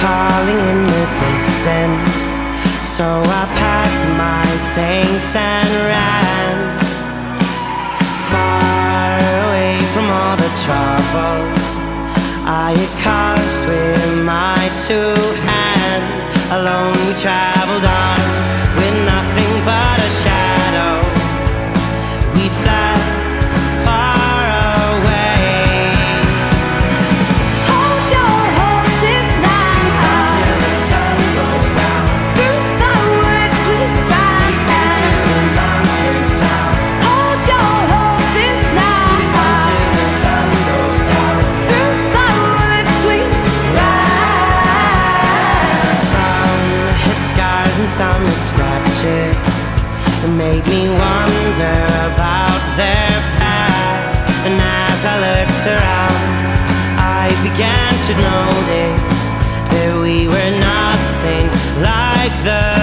calling in the distance. So I packed my things and ran far away from all the trouble I had caused with my two hands. Alone we traveled on with nothing but a shadow. We fled far away. Hold your horses now. Sleep until the sun goes down. Through the woods we ride. Deep into the mountains sound. Hold your horses now. Sleep until the sun goes down. Through the woods we ride. Some hit scars and some hit scratches. It made me wonder about their past. And as I looked around, I began to notice that we were nothing like the